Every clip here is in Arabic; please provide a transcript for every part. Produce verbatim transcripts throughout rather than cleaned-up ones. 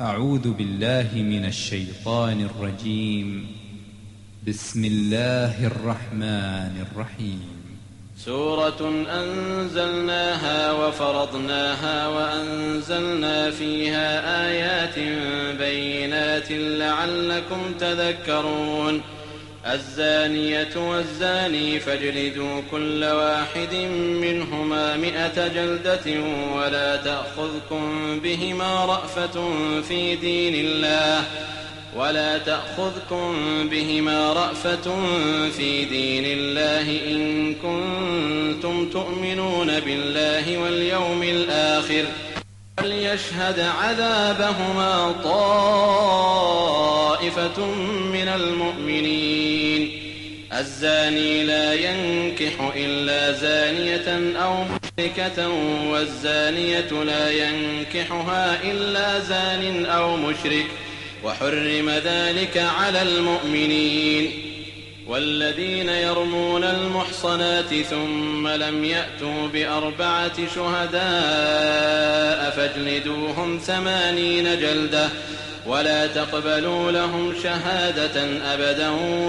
أعوذ بالله من الشيطان الرجيم. بسم الله الرحمن الرحيم. سورة أنزلناها وفرضناها وأنزلنا فيها آيات بينات لعلكم تذكرون. الزانية والزاني فاجلدوا كل واحد منهما مئة جلدة ولا تأخذكم بهما رأفة في دين الله ولا تأخذكم بهما رأفة في دين الله إن كنتم تؤمنون بالله واليوم الآخر وليشهد عذابهما طائفة من المؤمنين. الزاني لا ينكح إلا زانية أو مشركة والزانية لا ينكحها إلا زان أو مشرك وحرم ذلك على المؤمنين. والذين يرمون المحصنات ثم لم يأتوا بأربعة شهداء فاجلدوهم ثمانين جلدة ولا تقبلوا لهم شهادة أبدا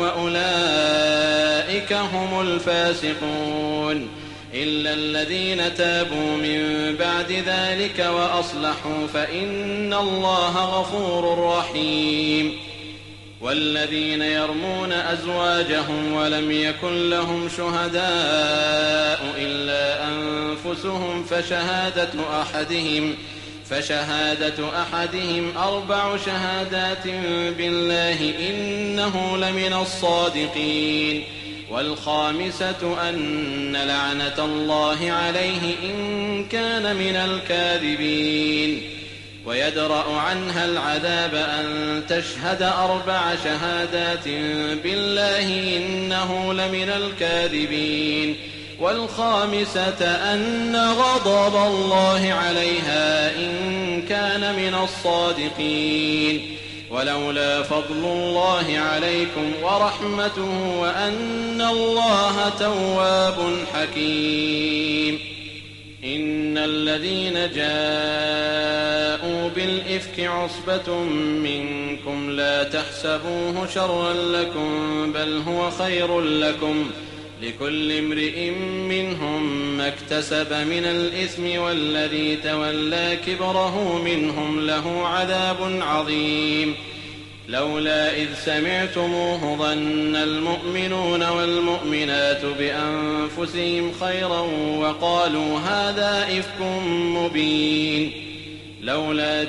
وأولئك هم الفاسقون إلا الذين تابوا من بعد ذلك وأصلحوا فإن الله غفور رحيم. والذين يرمون أزواجهم ولم يكن لهم شهداء إلا أنفسهم فشهادة أحدهم فشهادة أحدهم أربع شهادات بالله إنه لمن الصادقين. والخامسة أن لعنة الله عليه إن كان من الكاذبين. ويدرأ عنها العذاب أن تشهد أربع شهادات بالله إنه لمن الكاذبين. والخامسة أن غضب الله عليها إن كان من الصادقين. ولولا فضل الله عليكم ورحمته وأن الله تواب حكيم. إن الذين جاءوا بالإفك عصبة منكم لا تحسبوه شرا لكم بل هو خير لكم لكل امرئ منهم ما اكتسب من الإثم والذي تولى كبره منهم له عذاب عظيم. لولا إذ سمعتموه ظن المؤمنون والمؤمنات بأنفسهم خيرا وقالوا هذا إفك مبين. لولا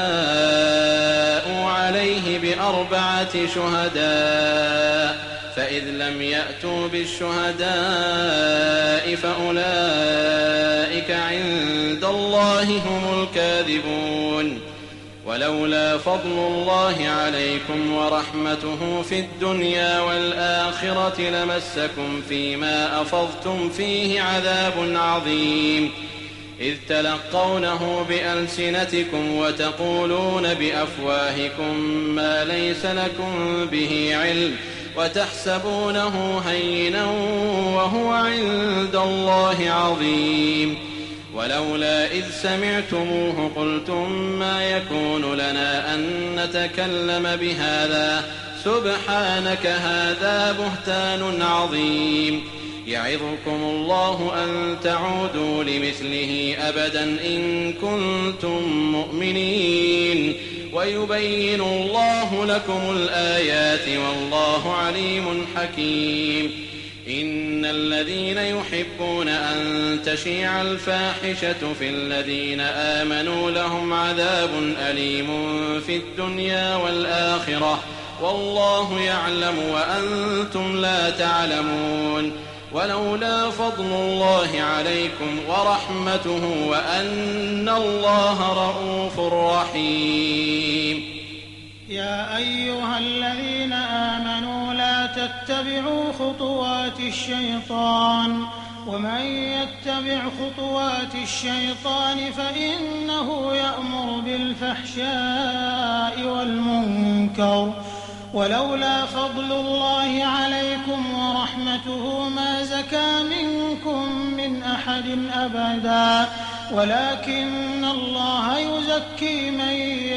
جاءوا عليه بأربعة شهداء فإذ لم يأتوا بالشهداء فأولئك عند الله هم الكاذبون. ولولا فضل الله عليكم ورحمته في الدنيا والآخرة لمسكم فيما أفضتم فيه عذاب عظيم إذ تلقونه بألسنتكم وتقولون بأفواهكم ما ليس لكم به علم وتحسبونه هينا وهو عند الله عظيم. ولولا إذ سمعتموه قلتم ما يكون لنا أن نتكلم بهذا سبحانك هذا بهتان عظيم. يعظكم الله أن تعودوا لمثله أبدا إن كنتم مؤمنين ويبين الله لكم الآيات والله عليم حكيم. إن الذين يحبون أن تشيع الفاحشة في الذين آمنوا لهم عذاب أليم في الدنيا والآخرة والله يعلم وأنتم لا تعلمون. ولولا فضل الله عليكم ورحمته وأن الله رءوف رحيم. يا أيها الذين آمنوا لا تتبعوا خطوات الشيطان ومن يتبع خطوات الشيطان فإنه يأمر بالفحشاء والمنكر ولولا فضل الله عليكم ورحمته ما زكى منكم من أحد أبدا ولكن الله يزكي من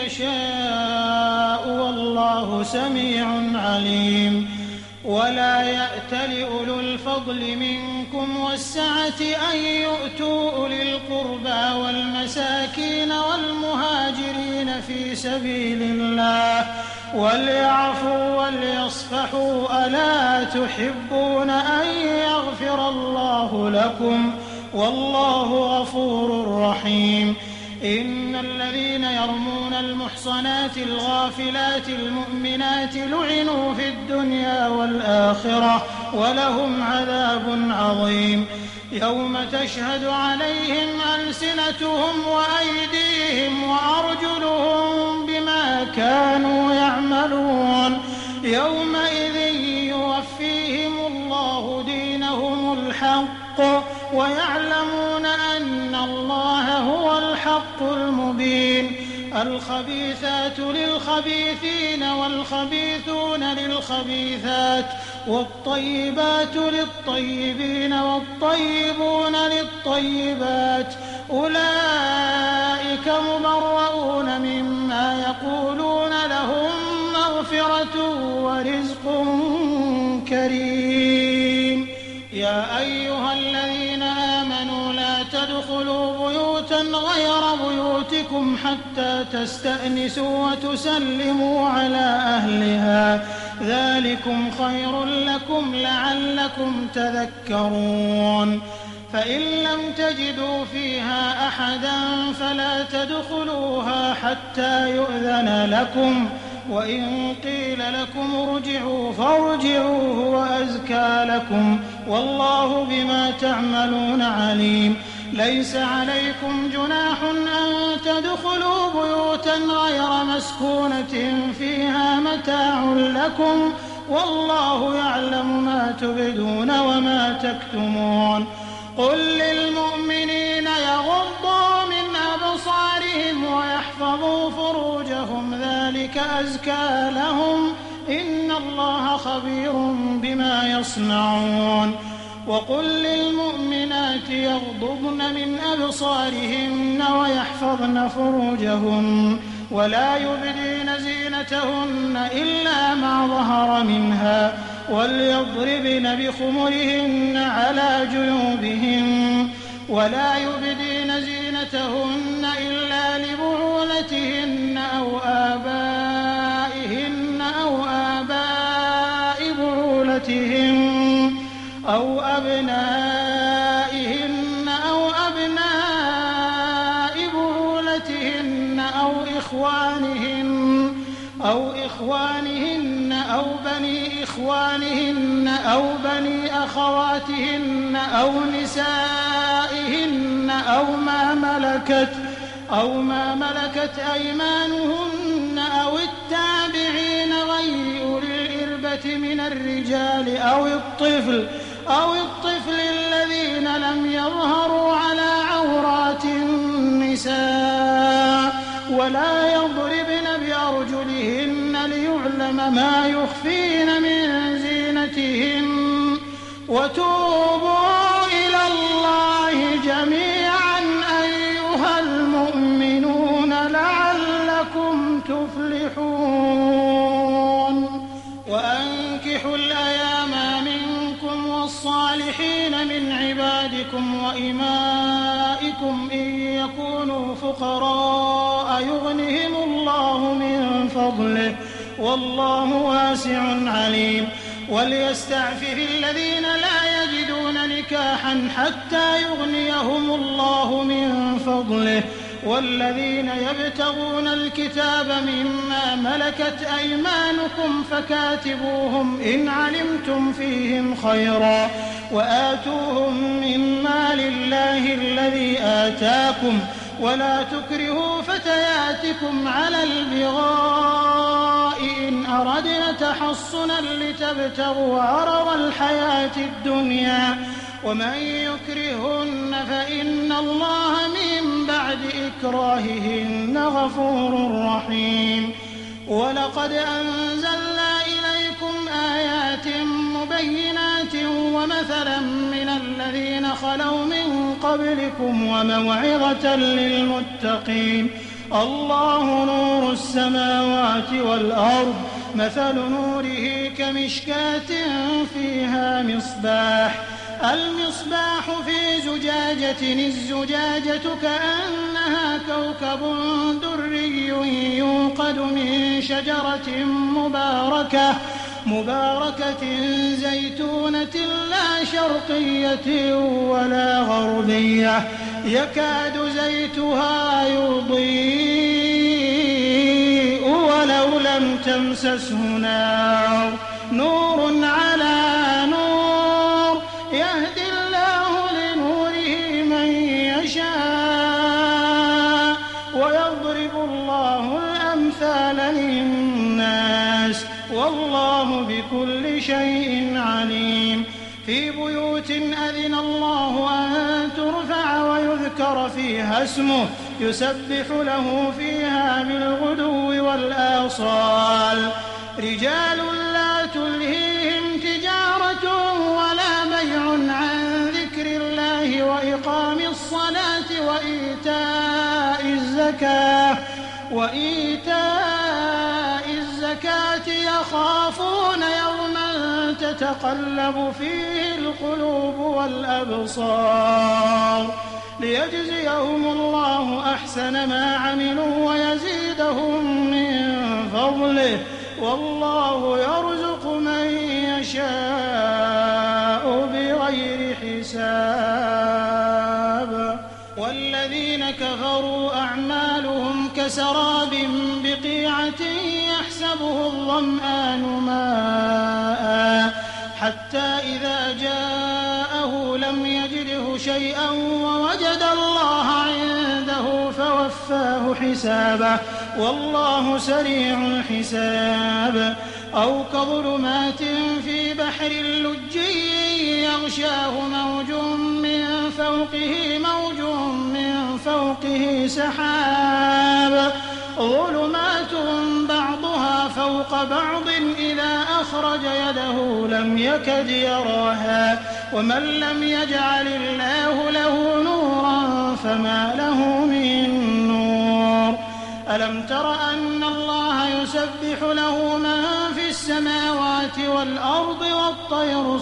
يشاء والله سميع عليم. ولا يأتل أولو الفضل منكم والسعة أن يؤتوا أولي القربى والمساكين والمهاجرين في سبيل الله وليعفوا وليصفحوا ألا تحبون أن يغفر الله لكم والله غفور رحيم. إن الذين يرمون المحصنات الغافلات المؤمنات لعنوا في الدنيا والآخرة ولهم عذاب عظيم. يوم تشهد عليهم ألسنتهم وأيديهم وأرجلهم بما كانوا يعملون يومئذ يوفيهم الله دينهم الحق ويعلمون أن الله هو الحق المبين. الخبيثات للخبيثين والخبيثون للخبيثات والطيبات للطيبين والطيبون للطيبات أولئك مبرؤون مما يقولون لهم مغفرة ورزق كريم. يا أيها الذين آمنوا لا تدخلوا بيوتا غير بيوتكم حتى تستأنسوا وتسلموا على أهلها ذلكم خير لكم لعلكم تذكرون. فإن لم تجدوا فيها أحدا فلا تدخلوها حتى يؤذن لكم وإن قيل لكم ارجعوا فارجعوا هو أزكى لكم والله بما تعملون عليم. ليس عليكم جناح أن تدخلوا بيوتا غير مسكونة فيها متاع لكم والله يعلم ما تبدون وما تكتمون. قل للمؤمنين يغضوا من أبصارهم ويحفظوا فروجهم ذلك أزكى لهم إن الله خبير بما يصنعون. وقل للمؤمنات يغضضن من أبصارهن ويحفظن فروجهن ولا يبدين زينتهن إلا ما ظهر منها وليضربن بخمرهن على جيوبهن ولا يبدين زينتهن إلا لبعولتهن أو آبائهن أو آباء بعولتهن أو أبنائهن أو أبناء بعولتهن أو إخوانهن أو إخوانهن أو بني إخوانهن أو بني أخواتهن أو نسائهن أو ما ملكت أو ما ملكت أيمانهن أو التابعين غير أولي الإربة من الرجال أو الطفل أو الطفل الذين لم يظهروا على عورات النساء ولا يضربن بأرجلهن ليعلم ما يخفين من زينتهن وتوبوا إلى الله جميعا أيها المؤمنون لعلكم تفلحون. وأنكحوا الأيام منكم والصالحين من عبادكم وإمائكم إن يكونوا فقراء يغنهم الله من فضله والله واسع عليم. وليستعفف الذين لا يجدون نكاحا حتى يغنيهم الله من فضله والذين يبتغون الكتاب مما ملكت أيمانكم فكاتبوهم إن علمتم فيهم خيرا وآتوهم مما لله الذي آتاكم ولا تكرهوا فتياتكم على البغاء إن أردنا تحصنا لتبتغوا عرض الحياة الدنيا ومن يكرهن فإن الله من بعد إكراههن غفور رحيم. ولقد أنزلنا ومثلا من الذين خلوا من قبلكم وموعظة للمتقين. الله نور السماوات والأرض مثل نوره كمشكاة فيها مصباح المصباح في زجاجة الزجاجة كأنها كوكب دري يوقد من شجرة مباركة مباركة زيتونة لا شرقية ولا غربية يكاد زيتها يضيء ولو لم تمسسه نار نور على نور يهدي الله لنوره من يشاء ويضرب الله الأمثال للناس والله بكل شيء عليم. في بيوت أذن الله أن ترفع ويذكر فيها اسمه يسبح له فيها بالغدو والآصال رجال لا تلهيهم تجارة ولا بيع عن ذكر الله وإقام الصلاة وإيتاء الزكاة وإيتاء الزكاة يخافون يوما تتقلب فيه القلوب والأبصار ليجزيهم الله أحسن ما عملوا ويزيدهم من فضله والله يرزق من يشاء بغير حساب. والذين كفروا أعمالهم كسراب بقيعة يحسبه الظمآن ماء حتى إذا جاءه لم يجده شيئا ووجد الله عنده فوفاه حسابه والله سريع الحساب. أو كظلمات في بحر لجي يغشاه موج من فوقه موج من فوقه سحاب ظلمات بعضها فوق بعض إذا أخرج يده لم يكد يراها ومن لم يجعل الله له نورا فما له من نور. ألم تر أن الله يسبح له من في السماوات والأرض والطير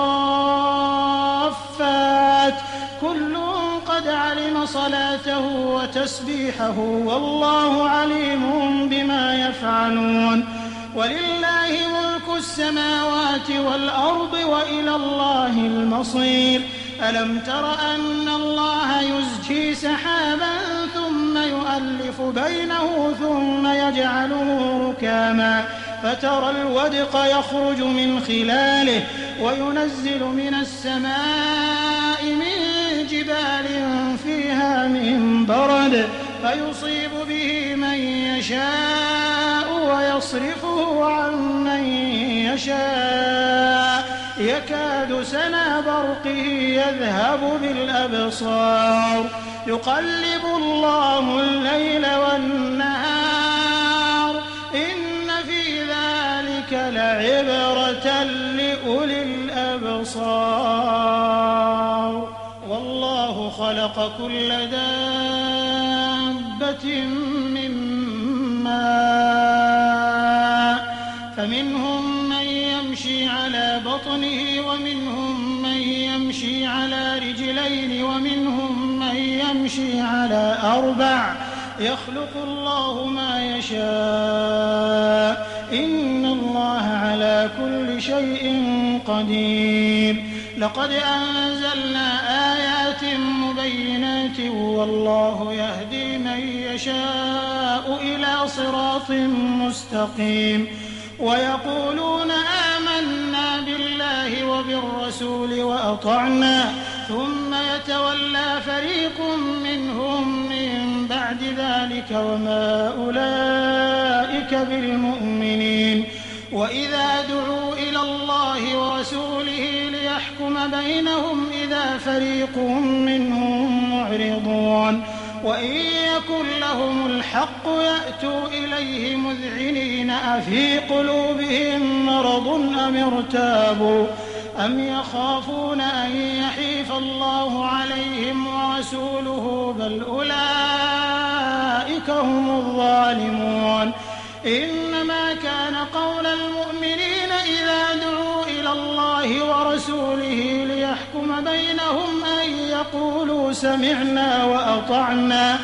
صافات كل قد علم صلاته وتسبيحه والله عليم بما يفعلون. ولله ملك السماوات والأرض وإلى الله المصير. ألم تر أن الله يزجي سحابا ثم يؤلف بينه ثم يجعله ركاما فترى الودق يخرج من خلاله وينزل من السماء من جبال فيها من برد فيصيب به من يشاء ويصرفه عن من يشاء يكاد سنا برقه يذهب بالأبصار يقلب الله الليل والنهار إن في ذلك لعبرة لأولي الأبصار. والله خلق كل دابة من ماء فمنهم من يمشي على بطنه ومنهم من يمشي على رجلين ومنهم من يمشي على أربع يخلق الله ما يشاء إن الله على كل شيء قدير. لقد أنزلنا آيات مبينات والله يهدي من يشاء إلى صراط مستقيم. ويقولون آمنا بالله وبالرسول وأطعنا ثم يتولى فريق منهم من بعد ذلك وما أولئك بالمؤمنين. وإذا دعوا إلى الله ورسوله ليحكم بينهم إذا فريق منهم معرضون وإن يكن لهم الحق يأتوا إليه مذعنين أفي قلوبهم مرض أم ارتابوا أم يخافون أن يحيف الله عليهم ورسوله بل أولئك هم الظالمون إنما كان قول المؤمنين إذا دعوا إلى الله ورسوله ليحكم بينهم أن يقولوا سمعنا وأطعنا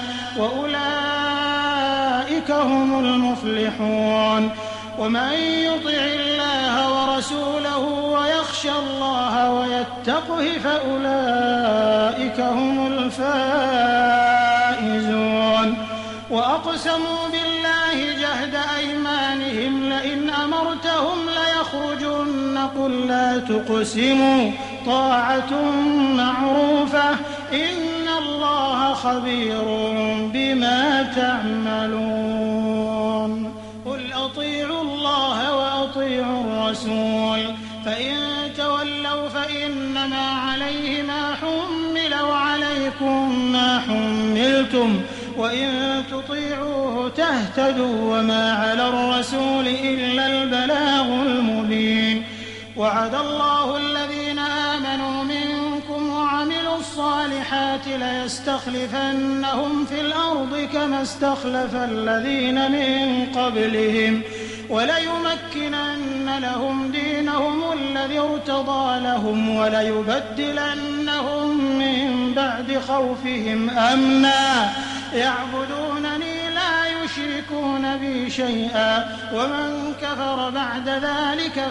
وأولئك هم المفلحون ومن يطع الله ورسوله ويخشى الله ويتقه فأولئك هم الفائزون وأقسموا بالله جهد أيمانهم لئن أمرتهم ليخرجن قل لا تقسموا طاعة معروفة إن الله خبير بما تعملون قل أطيعوا الله وأطيعوا الرسول فإن تولوا فإنما عليه ما حمل وعليكم ما حملتم وإن تطيعوه تهتدوا وما على الرسول إلا البلاغ المبين وعد الله الذين آمنوا منكم وعملوا الصالحات ليستخلفنهم في الأرض كما استخلف الذين من قبلهم وليمكنن لهم دينهم الذي ارتضى لهم وليبدلنهم من بعد خوفهم أمنا يعبدونني لا يشركون بي شيئا ومن كفر بعد ذلك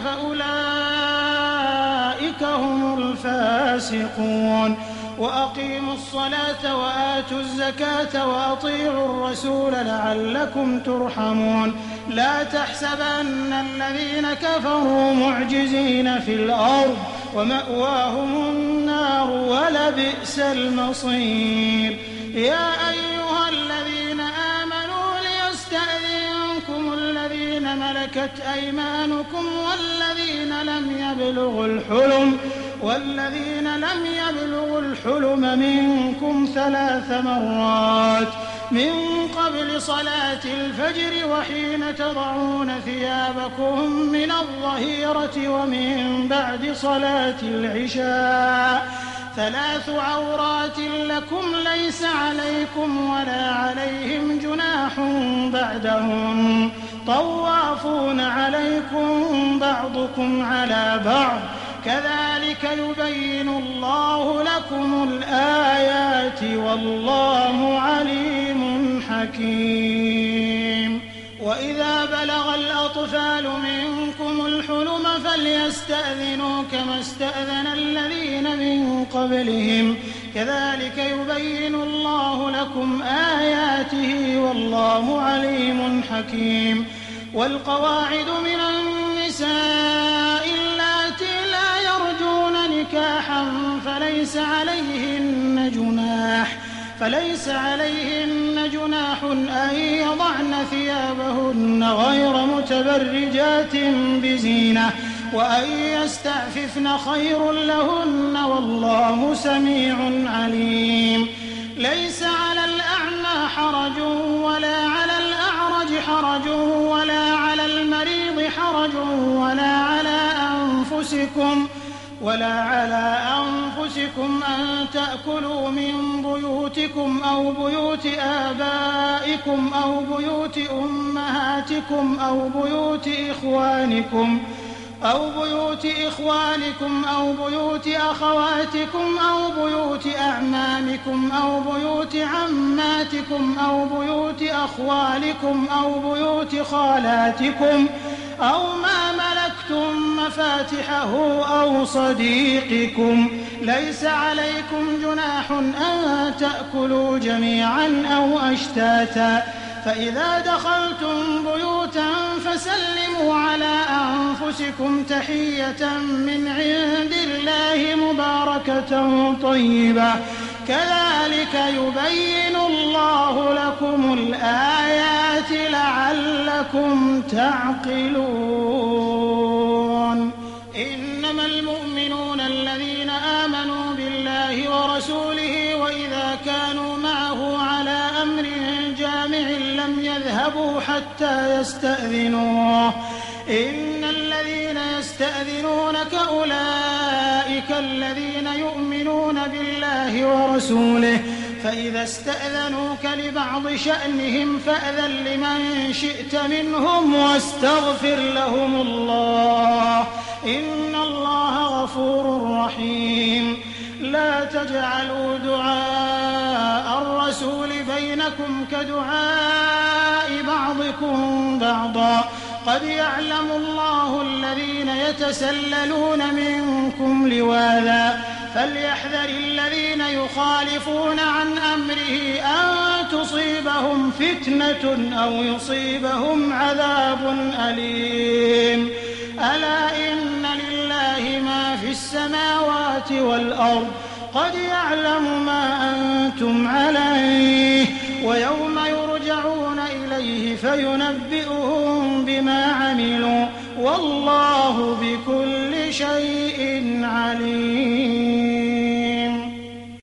فأولئك هم الفاسقون وأقيموا الصلاة وآتوا الزكاة وأطيعوا الرسول لعلكم ترحمون لا تحسبن الذين كفروا معجزين في الأرض ومأواهم النار ولبئس المصير يا أيها الذين آمنوا ليستأذنكم الذين ملكت أيمانكم والذين لم يبلغوا الحلم والذين لم يبلغوا الحلم منكم ثلاث مرات من قبل صلاة الفجر وحين تضعون ثيابكم من الظهيرة ومن بعد صلاة العشاء ثلاث عورات لكم ليس عليكم ولا عليهم جناح بعدهم طوافون عليكم بعضكم على بعض كذلك يبين الله لكم الآيات والله عليم حكيم وإذا بلغ الأطفال منكم الحلم فليستأذنوا كما استأذن الذين من قبلهم كذلك يبين الله لكم آياته والله عليم حكيم والقواعد من النساء اللاتي لا يرجون نكاحا فليس عليهن جناح فليس عليهن جناح أن يضعن ثيابهن غير متبرجات بزينة وأن يستعففن خير لهن والله سميع عليم ليس على الأعمى حرج ولا على الأعرج حرج ولا على المريض حرج ولا على أنفسكم ولا على أنفسكم أن تأكلوا من بيوتكم أو بيوت آبائكم أو بيوت أمهاتكم أو بيوت إخوانكم أو بيوت إخوانكم أو بيوت أخواتكم أو بيوت أعمامكم أو بيوت عماتكم أو بيوت أخوالكم أو بيوت خالاتكم أو ما ملكتم مفاتحه أو صديقكم ليس عليكم جناح أن تأكلوا جميعا أو أشتاتا فإذا دخلتم بيوتا فسلموا على أنفسكم تحية من عند الله مباركة طيبة كذلك يبين الله لكم الآيات لعلكم تعقلون إنما المؤمنون الذين آمنوا بالله ورسوله وإذا كانوا معه على أمر جامع لم يذهبوا حتى حتى يستأذنوه إن الذين يستأذنونك أولئك الذين يؤمنون بالله ورسوله فإذا استأذنوك لبعض شأنهم فأذن لمن شئت منهم واستغفر لهم الله إن الله غفور رحيم لا تجعلوا دعاء الرسول بينكم كدعاء بعضكم بعضا قد يعلم الله الذين يتسللون منكم لواذا فليحذر الذين يخالفون عن أمره أن تصيبهم فتنة أو يصيبهم عذاب أليم ألا إن لله ما في السماوات والأرض قد يعلم ما أنتم عليه ويوم يرجعون إليه فينبئهم بما عملوا والله بكل شيء